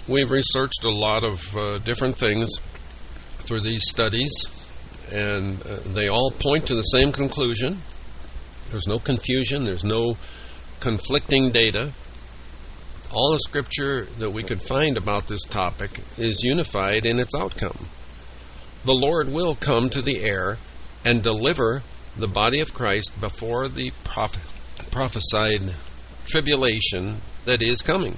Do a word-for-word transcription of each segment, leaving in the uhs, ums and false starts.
we've researched a lot of uh, different things through these studies, and uh, they all point to the same conclusion. There's no confusion. There's no conflicting data. All the scripture that we could find about this topic is unified in its outcome. The Lord will come to the air and deliver the body of Christ before the prophet, prophesied tribulation that is coming.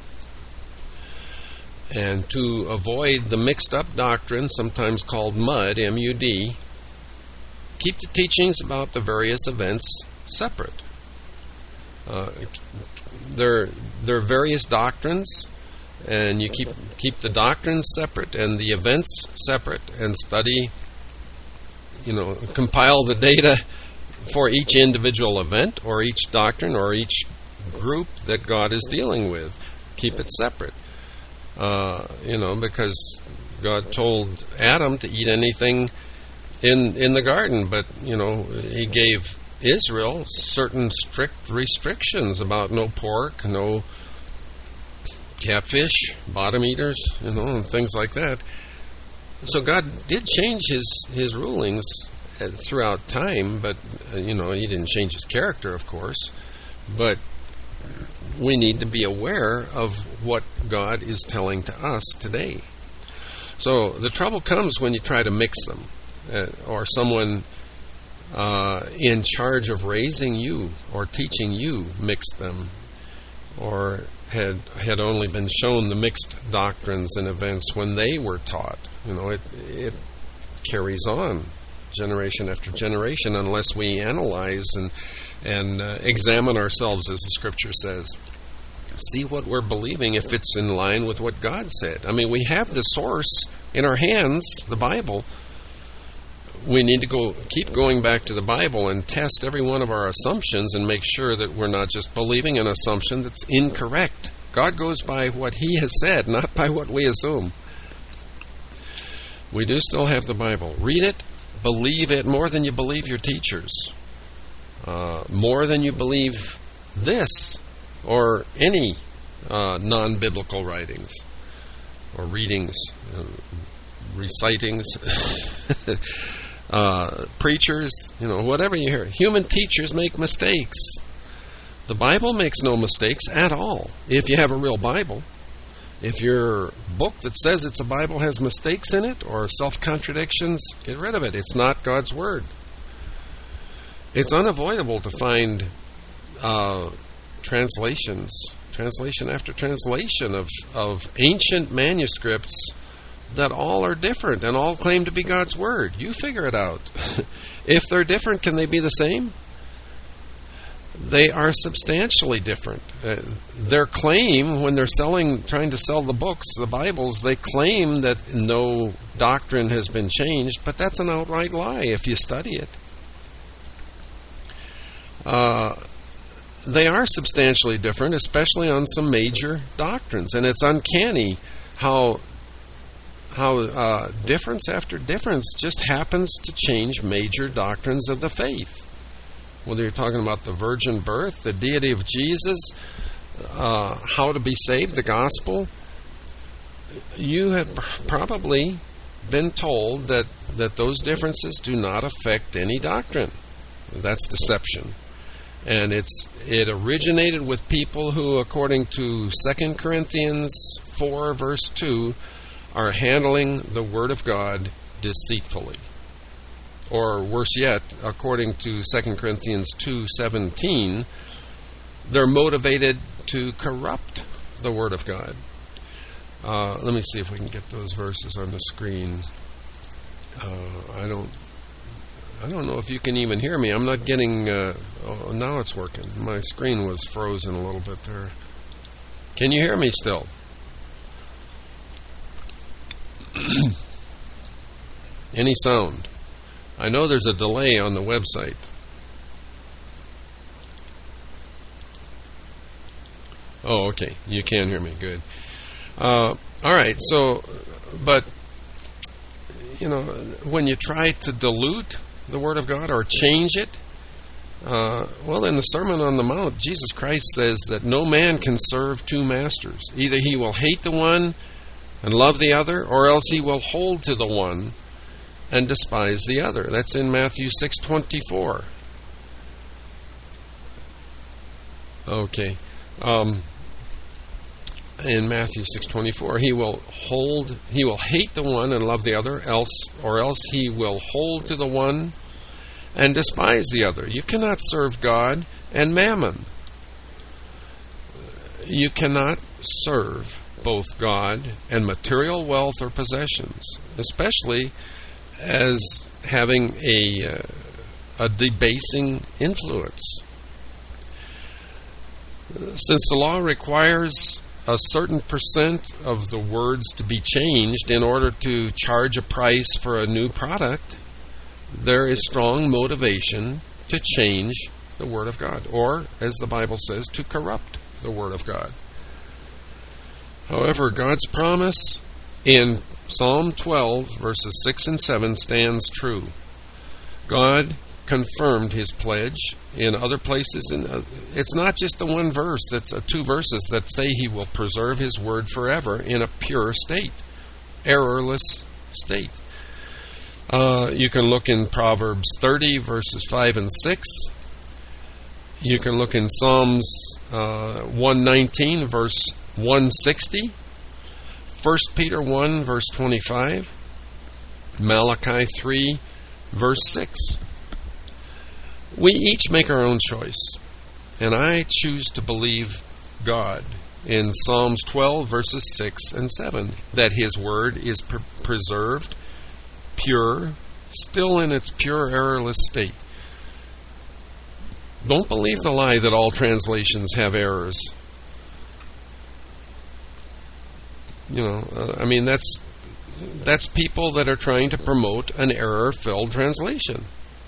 And to avoid the mixed up doctrine, sometimes called MUD, M U D, keep the teachings about the various events separate. Uh, they're, they're various doctrines, and you keep keep the doctrines separate and the events separate, and study, you know, compile the data for each individual event or each doctrine or each group that God is dealing with. Keep it separate. Uh, you know, because God told Adam to eat anything in in the garden, but, you know, He gave Israel certain strict restrictions about no pork, no catfish, bottom eaters, you know, and things like that. So God did change His His rulings throughout time, but uh, you know, He didn't change His character, of course. But we need to be aware of what God is telling to us today. So the trouble comes when you try to mix them, uh, or someone uh, in charge of raising you or teaching you mixed them, or had had only been shown the mixed doctrines and events when they were taught. You know, it it carries on generation after generation unless we analyze and and uh, examine ourselves, as the Scripture says. See what we're believing, if it's in line with what God said. I mean, we have the source in our hands, the Bible. We need to go keep going back to the Bible and test every one of our assumptions and make sure that we're not just believing an assumption that's incorrect. God goes by what He has said, not by what we assume. We do still have the Bible. Read it, believe it more than you believe your teachers. Uh, more than you believe this or any uh, non-biblical writings or readings, uh, recitings, uh, preachers, you know, whatever you hear. Human teachers make mistakes. The Bible makes no mistakes at all, if you have a real Bible. If your book that says it's a Bible has mistakes in it or self-contradictions, get rid of it. It's not God's Word. It's unavoidable to find uh, translations, translation after translation of, of ancient manuscripts that all are different and all claim to be God's Word. You figure it out. If they're different, can they be the same? They are substantially different. Uh, their claim, when they're selling, trying to sell the books, the Bibles, they claim that no doctrine has been changed, but that's an outright lie if you study it. Uh, they are substantially different, especially on some major doctrines, and it's uncanny how how uh, difference after difference just happens to change major doctrines of the faith. Whether you're talking about the virgin birth, the deity of Jesus, uh, how to be saved, the gospel, you have probably been told that, that those differences do not affect any doctrine. That's deception. And it's it originated with people who, according to Second Corinthians four, verse two, are handling the Word of God deceitfully. Or worse yet, according to Second Corinthians two seventeen, they're motivated to corrupt the Word of God. Uh, let me see if we can get those verses on the screen. Uh, I don't I don't know if you can even hear me. I'm not getting... Uh, oh, now it's working. My screen was frozen a little bit there. Can you hear me still? Any sound? I know there's a delay on the website. Oh, okay. You can hear me. Good. Uh, all right. So, but, you know, when you try to dilute the Word of God or change it, Uh, well, in the Sermon on the Mount, Jesus Christ says that no man can serve two masters. Either he will hate the one and love the other, or else he will hold to the one and despise the other. That's in Matthew six twenty-four. Okay. Um, in Matthew six twenty-four, he will hold, he will hate the one and love the other, else, or else he will hold to the one and despise the other. You cannot serve God and mammon. You cannot serve both God and material wealth or possessions, especially as having a, uh, a debasing influence. Since the law requires a certain percent of the words to be changed in order to charge a price for a new product, there is strong motivation to change the Word of God, or, as the Bible says, to corrupt the Word of God. However, God's promise in Psalm twelve, verses six and seven stands true. God confirmed His pledge in other places. And uh, it's not just the one verse, that's uh, two verses that say He will preserve His Word forever in a pure state, errorless state. Uh, you can look in Proverbs thirty, verses five and six. You can look in Psalms uh, one nineteen, verse one sixty. First Peter one, verse twenty-five. Malachi three, verse six. We each make our own choice, and I choose to believe God in Psalms twelve, verses six and seven, that His Word is pre- preserved, pure, still in its pure, errorless state. Don't believe the lie that all translations have errors. You know, uh, I mean, that's that's people that are trying to promote an error-filled translation.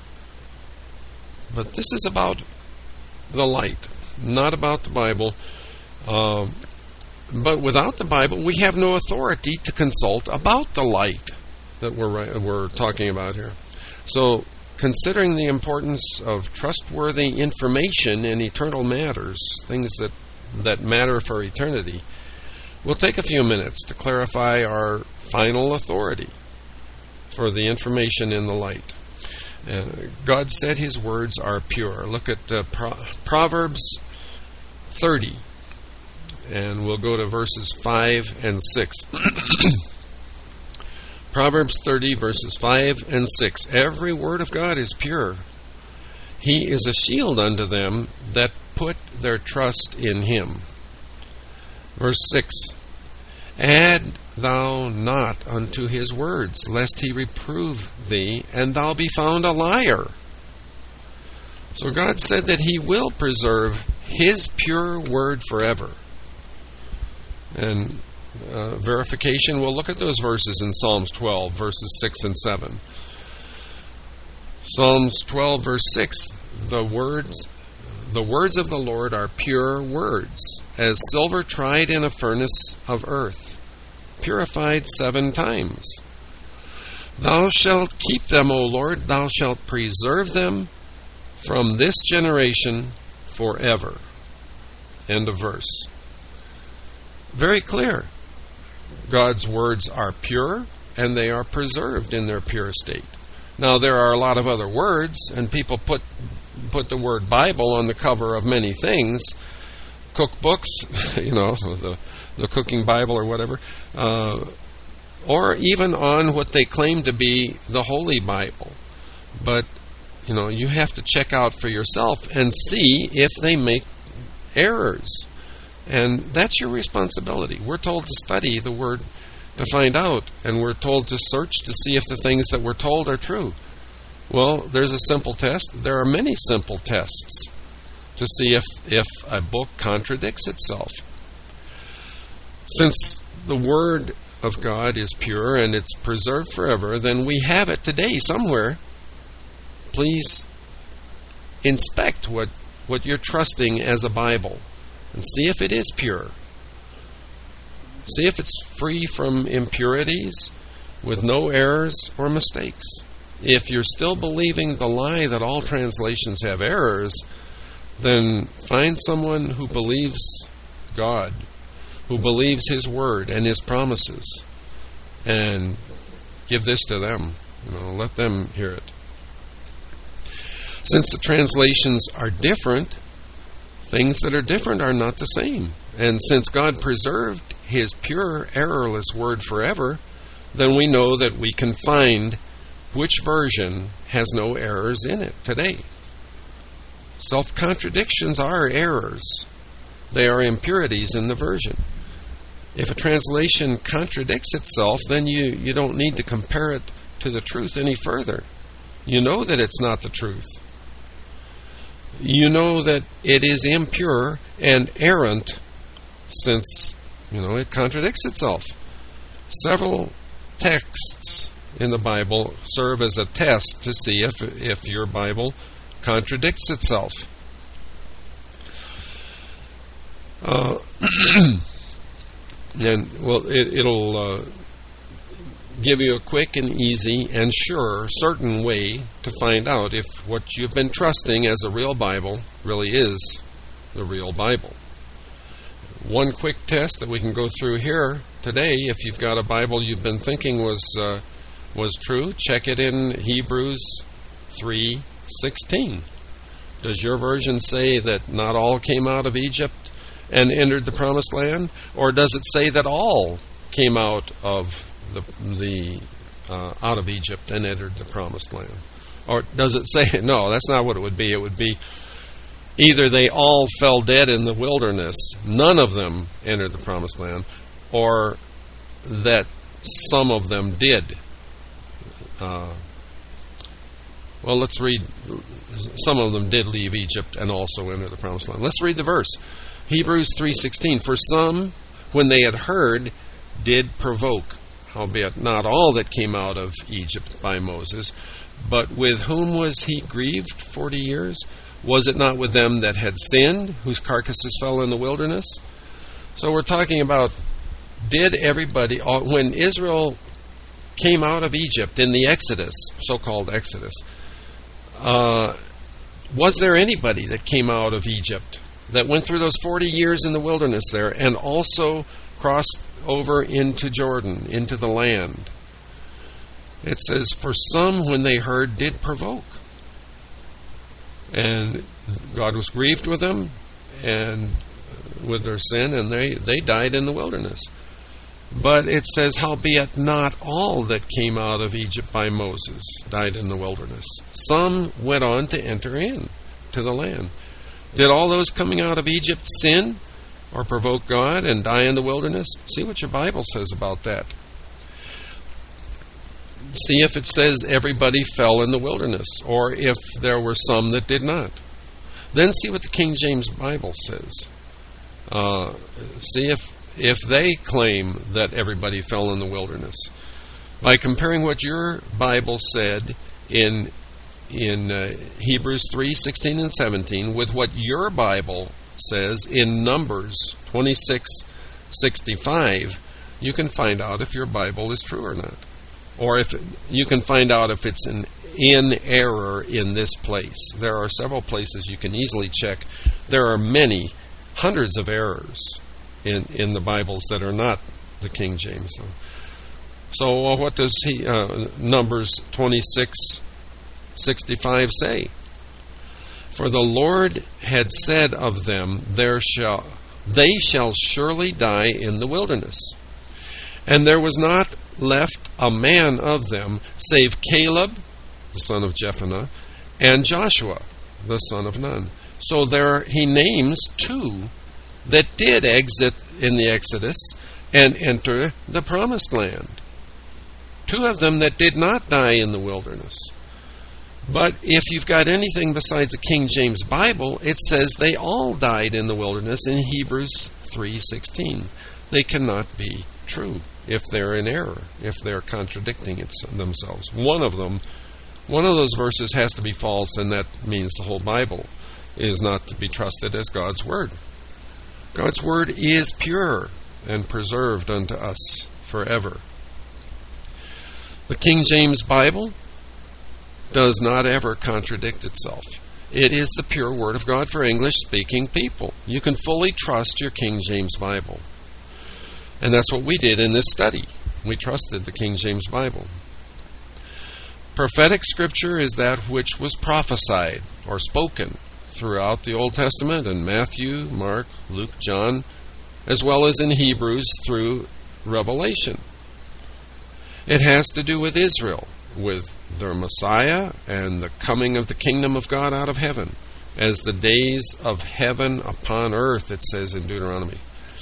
But this is about the light, not about the Bible. Um, but without the Bible, we have no authority to consult about the light that we're we're talking about here. So, considering the importance of trustworthy information in eternal matters, things that that matter for eternity, we'll take a few minutes to clarify our final authority for the information in the light. Uh, God said His words are pure. Look at uh, Pro- Proverbs thirty, and we'll go to verses five and six. Proverbs thirty, verses five and six. Every word of God is pure. He is a shield unto them that put their trust in Him. Verse six. Add thou not unto His words, lest He reprove thee, and thou be found a liar. So God said that He will preserve His pure word forever. And uh, verification, we'll look at those verses in Psalms twelve, verses six and seven. Psalms twelve, verse six, the words, the words of the Lord are pure words, as silver tried in a furnace of earth, purified seven times. Thou shalt keep them, O Lord, thou shalt preserve them from this generation forever. End of verse. Very clear. God's words are pure, and they are preserved in their pure state. Now, there are a lot of other words, and people put put the word Bible on the cover of many things, cookbooks, you know, the, the cooking Bible or whatever, uh, or even on what they claim to be the Holy Bible. But, you know, you have to check out for yourself and see if they make errors. And that's your responsibility. We're told to study the Word to find out, and we're told to search to see if the things that we're told are true. Well, there's a simple test. There are many simple tests to see if, if a book contradicts itself. Since the Word of God is pure and it's preserved forever, then we have it today somewhere. Please inspect what, what you're trusting as a Bible and see if it is pure. See if it's free from impurities, with no errors or mistakes. If you're still believing the lie that all translations have errors, then find someone who believes God, who believes His Word and His promises, and give this to them. You know, let them hear it. Since the translations are different, things that are different are not the same. And since God preserved His pure, errorless Word forever, then we know that we can find which version has no errors in it today. Self-contradictions are errors. They are impurities in the version. If a translation contradicts itself, then you, you don't need to compare it to the truth any further. You know that it's not the truth. You know that it is impure and errant since, you know, it contradicts itself. Several texts in the Bible serve as a test to see if if your Bible contradicts itself. Uh, and well, it, it'll uh, give you a quick and easy and sure, certain way to find out if what you've been trusting as a real Bible really is the real Bible. One quick test that we can go through here today, if you've got a Bible you've been thinking was uh, was true, check it in Hebrews three sixteen. Does your version say that not all came out of Egypt and entered the promised land? Or does it say that all came out of the the uh, out of Egypt and entered the promised land? Or does it say, no, that's not what it would be. It would be either they all fell dead in the wilderness, none of them entered the promised land, or that some of them did. Uh, well, let's read. Some of them did leave Egypt and also enter the promised land. Let's read the verse. Hebrews three sixteen. For some, when they had heard, did provoke, howbeit not all that came out of Egypt by Moses. But with whom was he grieved forty years? Was it not with them that had sinned, whose carcasses fell in the wilderness? So we're talking about, did everybody, when Israel came out of Egypt in the Exodus, so-called Exodus, uh, was there anybody that came out of Egypt that went through those forty years in the wilderness there and also crossed over into Jordan, into the land? It says, for some, when they heard, did provoke. And God was grieved with them and with their sin, and they, they died in the wilderness. But it says, howbeit not all that came out of Egypt by Moses died in the wilderness. Some went on to enter in to the land. Did all those coming out of Egypt sin or provoke God and die in the wilderness? See what your Bible says about that. See if it says everybody fell in the wilderness, or if there were some that did not. Then see what the King James Bible says. Uh, see if if they claim that everybody fell in the wilderness. By comparing what your Bible said in in uh, Hebrews three sixteen and seventeen with what your Bible says in Numbers twenty-six sixty-five, you can find out if your Bible is true or not. Or if you can find out if it's an in error in this place. There are several places you can easily check. There are many, hundreds of errors in, in the Bibles that are not the King James. So, so well, what does he uh, Numbers twenty-six sixty-five say? For the Lord had said of them, there shall they shall surely die in the wilderness. And there was not left a man of them, save Caleb, the son of Jephunneh, and Joshua, the son of Nun. So there he names two that did exit in the Exodus and enter the promised land. Two of them that did not die in the wilderness. But if you've got anything besides the King James Bible, it says they all died in the wilderness in Hebrews three sixteen. They cannot be true if they're in error, if they're contradicting it themselves. One of them, one of those verses has to be false, and that means the whole Bible is not to be trusted as God's Word. God's Word is pure and preserved unto us forever. The King James Bible does not ever contradict itself. It is the pure Word of God for English-speaking people. You can fully trust your King James Bible. And that's what we did in this study. We trusted the King James Bible. Prophetic Scripture is that which was prophesied or spoken throughout the Old Testament in Matthew, Mark, Luke, John, as well as in Hebrews through Revelation. It has to do with Israel, with their Messiah and the coming of the kingdom of God out of heaven, as the days of heaven upon earth, it says in Deuteronomy.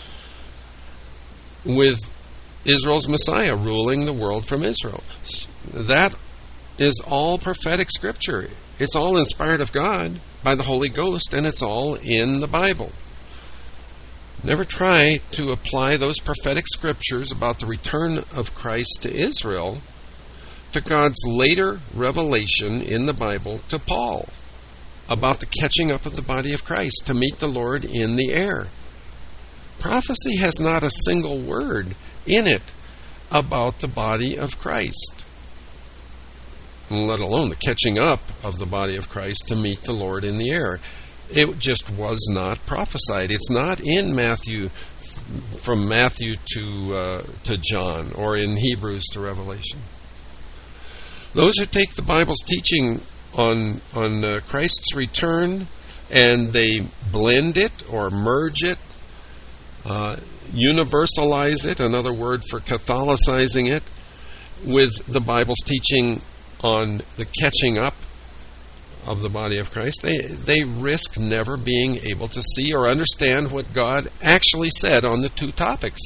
With Israel's Messiah ruling the world from Israel. That is all prophetic Scripture. It's all inspired of God by the Holy Ghost, and it's all in the Bible. Never try to apply those prophetic Scriptures about the return of Christ to Israel to God's later revelation in the Bible to Paul about the catching up of the body of Christ to meet the Lord in the air. Prophecy has not a single word in it about the body of Christ, let alone the catching up of the body of Christ to meet the Lord in the air. It just was not prophesied. It's not in Matthew, from Matthew to uh, to John, or in Hebrews to Revelation. Those who take the Bible's teaching on on uh, Christ's return and they blend it or merge it, uh, universalize it, another word for Catholicizing it, with the Bible's teaching on the catching up of the body of Christ, they, they risk never being able to see or understand what God actually said on the two topics.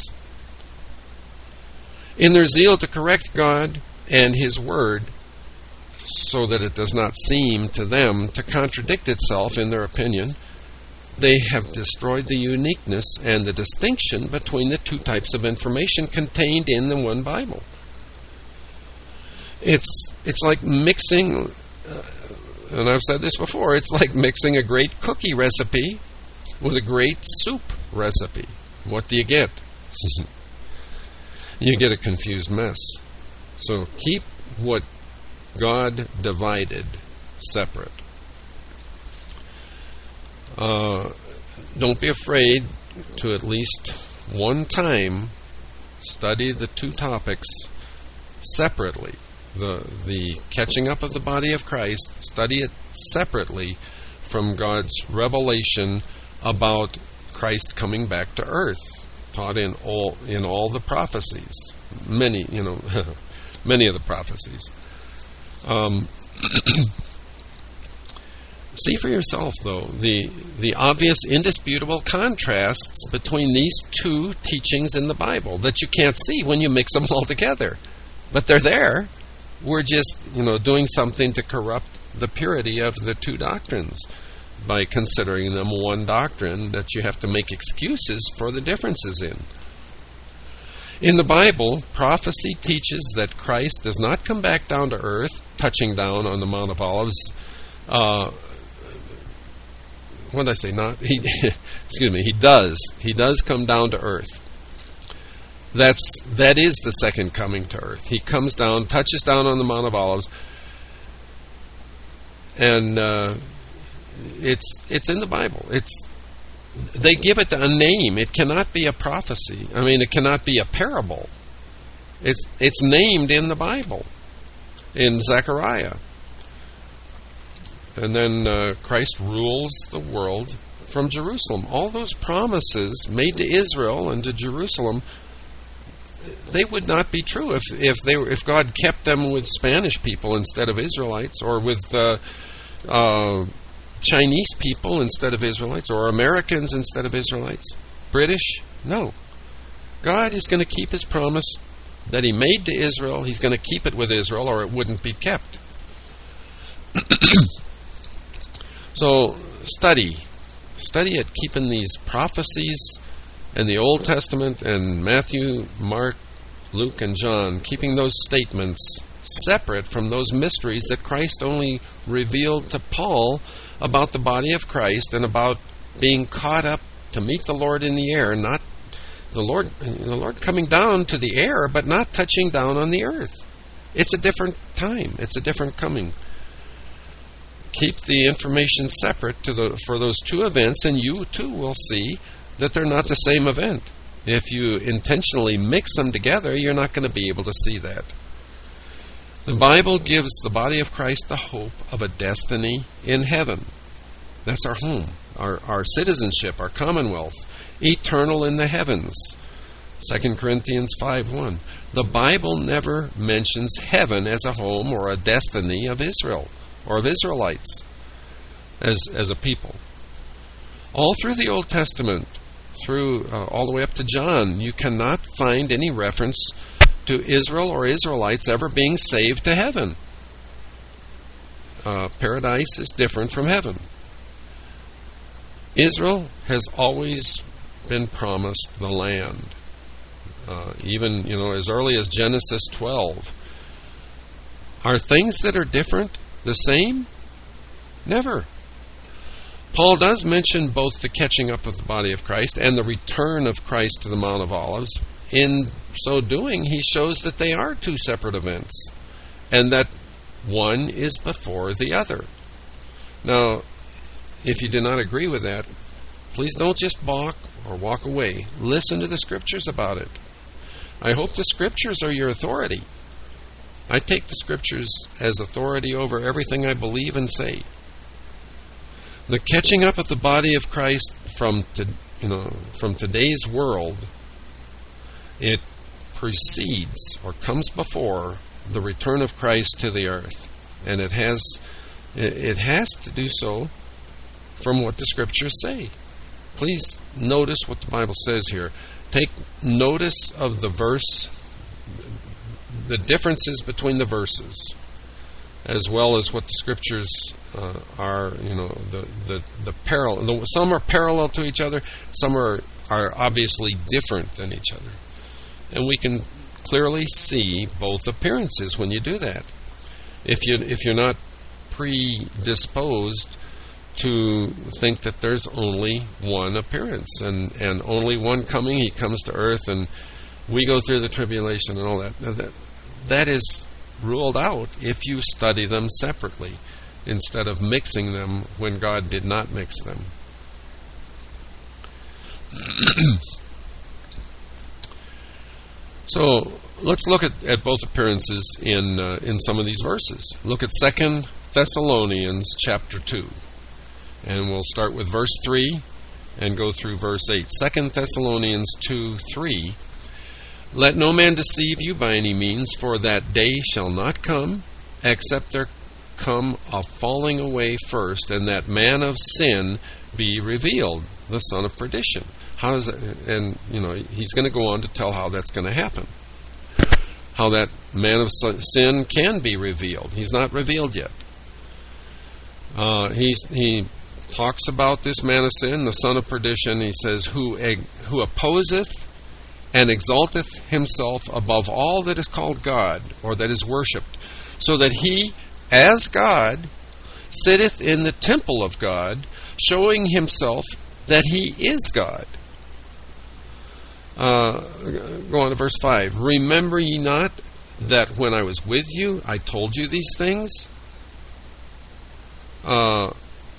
In their zeal to correct God and His Word, so that it does not seem to them to contradict itself in their opinion, they have destroyed the uniqueness and the distinction between the two types of information contained in the one Bible. It's it's like mixing, uh, and I've said this before, it's like mixing a great cookie recipe with a great soup recipe. What do you get? You get a confused mess. So keep what God divided separate. Uh, don't be afraid to at least one time study the two topics separately. The the catching up of the body of Christ, study it separately from God's revelation about Christ coming back to earth, taught in all in all the prophecies, many you know, many of the prophecies. Um, see for yourself, though, the the obvious, indisputable contrasts between these two teachings in the Bible that you can't see when you mix them all together, but they're there. We're just, you know, doing something to corrupt the purity of the two doctrines by considering them one doctrine that you have to make excuses for the differences in. In the Bible, prophecy teaches that Christ does not come back down to earth, touching down on the Mount of Olives. Uh, what did I say? Not he. excuse me. He does. He does come down to earth. That's that is the second coming to earth. He comes down, touches down on the Mount of Olives, and uh, it's it's in the Bible. It's they give it a name. It cannot be a prophecy. I mean, it cannot be a parable. It's it's named in the Bible, in Zechariah. And then uh, Christ rules the world from Jerusalem. All those promises made to Israel and to Jerusalem, they would not be true if if they were, if God kept them with Spanish people instead of Israelites, or with uh, uh, Chinese people instead of Israelites, or Americans instead of Israelites, British. No, God is going to keep His promise that He made to Israel. He's going to keep it with Israel, or it wouldn't be kept. So study, study it, keeping these prophecies and the Old Testament and Matthew, Mark, Luke, and John, keeping those statements separate from those mysteries that Christ only revealed to Paul about the body of Christ and about being caught up to meet the Lord in the air, not the Lord, the Lord coming down to the air, but not touching down on the earth. It's a different time. It's a different coming. keep the information separate to the, for those two events, and you too will see that they're not the same event. If you intentionally mix them together, you're not going to be able to see that. The Bible gives the body of Christ the hope of a destiny in heaven. That's our home, our, our citizenship, our commonwealth, eternal in the heavens. Second Corinthians five one. The Bible never mentions heaven as a home or a destiny of Israel or of Israelites as, as a people. All through the Old Testament, through uh, all the way up to John, you cannot find any reference to Israel or Israelites ever being saved to heaven. Uh, paradise is different from heaven. Israel has always been promised the land. Uh, even, you know, as early as Genesis twelve. Are things that are different the same? Never. Paul does mention both the catching up of the body of Christ and the return of Christ to the Mount of Olives. In so doing, he shows that they are two separate events, and that one is before the other. Now, if you do not agree with that, please don't just balk or walk away. Listen to the Scriptures about it. I hope the Scriptures are your authority. I take the Scriptures as authority over everything I believe and say. The catching up of the body of Christ from to, you know from today's world, it precedes or comes before the return of Christ to the earth, and it has it has to do so from what the Scriptures say. Please notice what the Bible says here. Take notice of the verse, the differences between the verses, as well as what the Scriptures uh, are. You know, the the the parallel. Some are parallel to each other. Some are are obviously different than each other, and we can clearly see both appearances when you do that. If you if you're not predisposed to think that there's only one appearance and, and only one coming, he comes to earth and we go through the tribulation and all that. That, that is ruled out if you study them separately instead of mixing them when God did not mix them. So let's look at, at both appearances in uh, in some of these verses. Look at Second Thessalonians chapter two. And we'll start with verse three and go through verse eight. Second Thessalonians two three. Let no man deceive you by any means, for that day shall not come, except there come a falling away first, and that man of sin be revealed, the son of perdition. How is that? And, you know, he's going to go on to tell how that's going to happen. How that man of sin can be revealed. He's not revealed yet. Uh, he's, he talks about this man of sin, the son of perdition. He says, who who opposeth and exalteth himself above all that is called God, or that is worshipped, so that he, as God, sitteth in the temple of God, showing himself that he is God. Uh, go on to verse five. Remember ye not that when I was with you, I told you these things? Uh,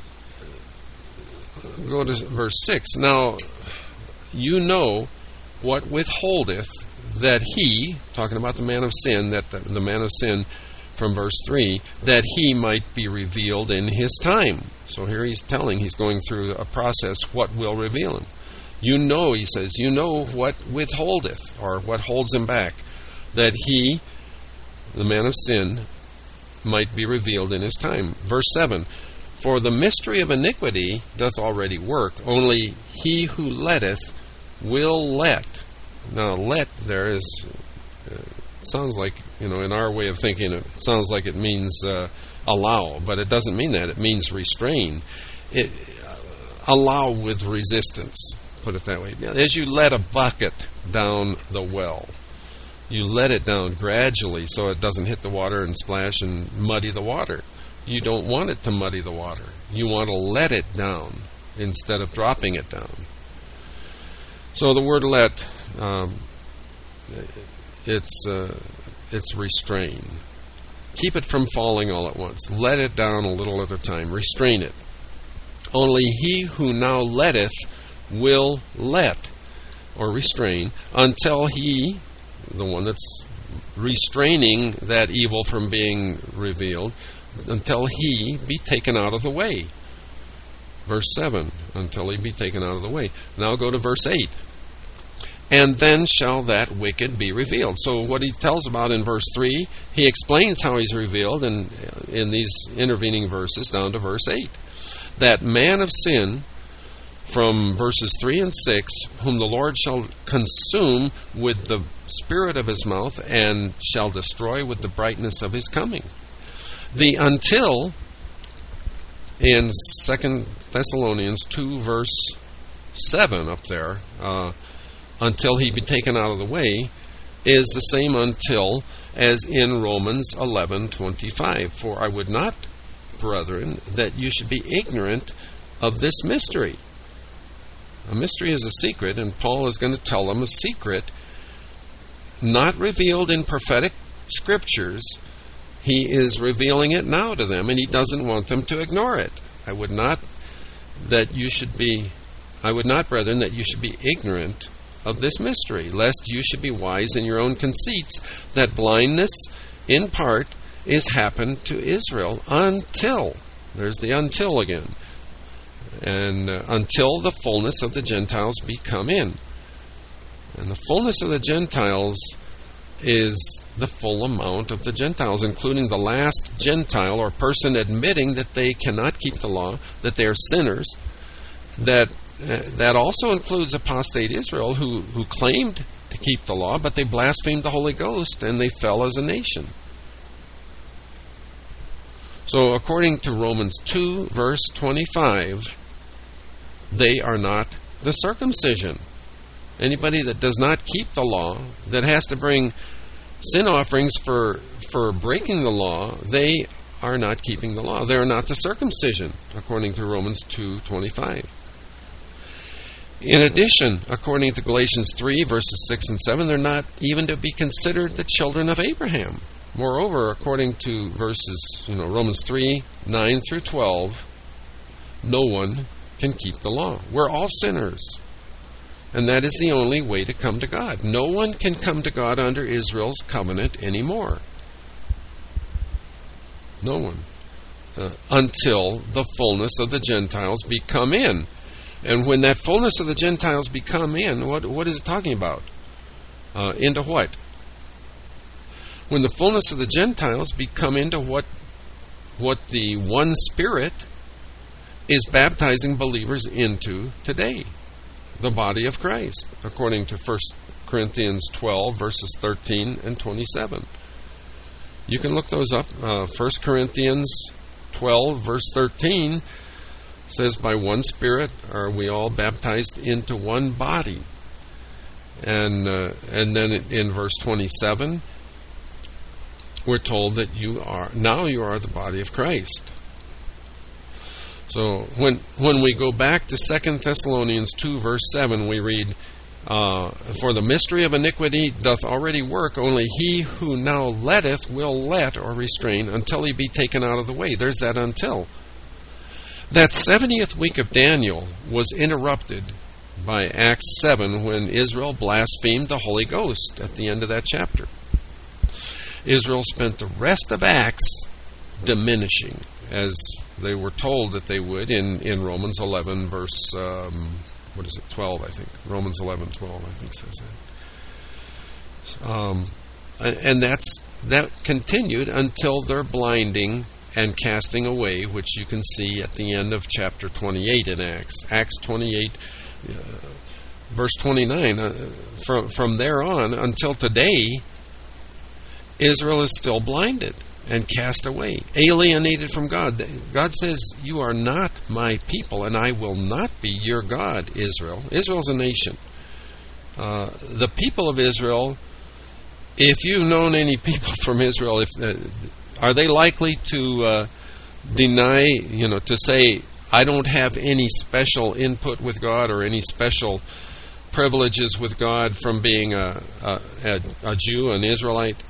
go to verse six. Now, you know what withholdeth that he, talking about the man of sin, that the, the man of sin from verse three, that he might be revealed in his time. So here he's telling, he's going through a process, what will reveal him. You know, he says, you know what withholdeth, or what holds him back, that he, the man of sin, might be revealed in his time. Verse seven, for the mystery of iniquity doth already work, only he who letteth will let. Now, let there is, uh, sounds like, you know, in our way of thinking, it sounds like it means uh, allow, but it doesn't mean that. It means restrain. It, uh, allow with resistance, put it that way. As you let a bucket down the well, you let it down gradually so it doesn't hit the water and splash and muddy the water. You don't want it to muddy the water. You want to let it down instead of dropping it down. So the word let, um, it's uh, it's restrain. Keep it from falling all at once. Let it down a little at a time. Restrain it. Only he who now letteth will let, or restrain, until he, the one that's restraining that evil from being revealed, until he be taken out of the way. Verse seven, until he be taken out of the way. Now go to verse eight. And then shall that wicked be revealed. So what he tells about in verse three, he explains how he's revealed in, in these intervening verses down to verse eight. That man of sin, from verses three and six, whom the Lord shall consume with the spirit of his mouth and shall destroy with the brightness of his coming. The until in Second Thessalonians two, verse seven up there, uh, until he be taken out of the way, is the same until as in Romans eleven twenty-five. For I would not, brethren, that you should be ignorant of this mystery. A mystery is a secret, and Paul is going to tell them a secret not revealed in prophetic scriptures. He is revealing it now to them, and he doesn't want them to ignore it. I would not that you should be, I would not, brethren, that you should be ignorant of this mystery, lest you should be wise in your own conceits, that blindness in part is happened to Israel until, there's the until again, and uh, until the fullness of the Gentiles be come in. And the fullness of the Gentiles is the full amount of the Gentiles, including the last Gentile or person admitting that they cannot keep the law, that they are sinners. That uh, that also includes apostate Israel, who, who claimed to keep the law, but they blasphemed the Holy Ghost and they fell as a nation. So according to Romans two, verse twenty-five, they are not the circumcision. Anybody that does not keep the law, that has to bring sin offerings for for breaking the law, they are not keeping the law. They are not the circumcision, according to Romans two twenty-five. In addition, according to Galatians three, verses six and seven, they're not even to be considered the children of Abraham. Moreover, according to verses, you know, Romans three, nine through twelve, no one can keep the law. We're all sinners. And that is the only way to come to God. No one can come to God under Israel's covenant anymore. No one. Uh, until the fullness of the Gentiles be come in. And when that fullness of the Gentiles be come in, what, what is it talking about? Uh, into what? When the fullness of the Gentiles be come into what, what the one Spirit is baptizing believers into today. The body of Christ, according to First Corinthians twelve, verses thirteen and twenty-seven. You can look those up. Uh, First Corinthians twelve, verse thirteen says, by one Spirit are we all baptized into one body. And uh, and then in verse twenty-seven, we're told that you are, now you are the body of Christ. So when when we go back to Second Thessalonians two, verse seven, we read, uh, for the mystery of iniquity doth already work, only he who now letteth will let or restrain until he be taken out of the way. There's that until. That seventieth week of Daniel was interrupted by Acts seven, when Israel blasphemed the Holy Ghost at the end of that chapter. Israel spent the rest of Acts diminishing, as they were told that they would in, in Romans eleven, verse, um, what is it, twelve, I think. Romans eleven, twelve, I think says that. Um, and that's that continued until their blinding and casting away, which you can see at the end of chapter twenty-eight in Acts. Acts twenty-eight, uh, verse twenty-nine. Uh, from, from there on until today, Israel is still blinded and cast away, alienated from God. God says, you are not my people, and I will not be your God, Israel. Israel's a nation. Uh, the people of Israel, if you've known any people from Israel, if uh, are they likely to uh, deny, you know, to say, I don't have any special input with God or any special privileges with God from being a, a, a Jew, an Israelite?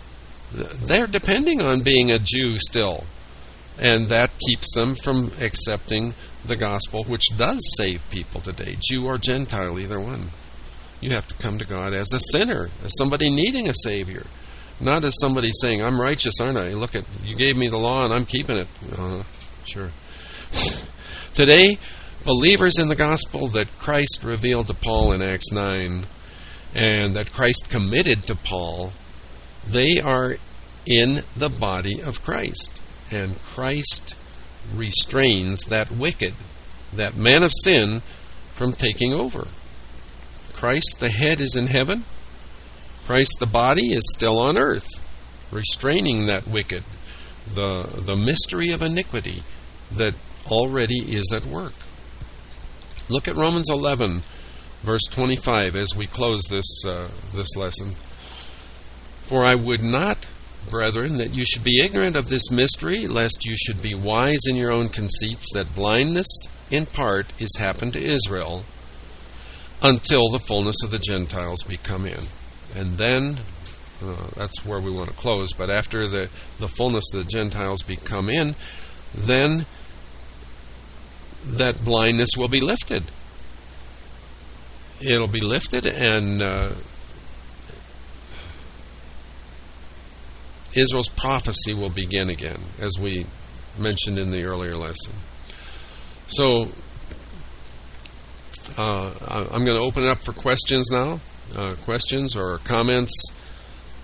they're depending on being a Jew still. And that keeps them from accepting the gospel, which does save people today, Jew or Gentile, either one. You have to come to God as a sinner, as somebody needing a Savior, not as somebody saying, I'm righteous, aren't I? Look at, you gave me the law and I'm keeping it. Uh, sure. Today, believers in the gospel that Christ revealed to Paul in Acts nine and that Christ committed to Paul, they are in the body of Christ. And Christ restrains that wicked, that man of sin, from taking over. Christ, the head, is in heaven. Christ, the body, is still on earth, restraining that wicked, the, the mystery of iniquity that already is at work. Look at Romans eleven, verse twenty-five, as we close this uh, this lesson. For I would not, brethren, that you should be ignorant of this mystery, lest you should be wise in your own conceits, that blindness in part is happened to Israel, until the fullness of the Gentiles be come in. And then, uh, that's where we want to close, but after the, the fullness of the Gentiles be come in, then that blindness will be lifted. It'll be lifted, and uh, Israel's prophecy will begin again, as we mentioned in the earlier lesson. So, uh, I'm going to open it up for questions now, uh, questions or comments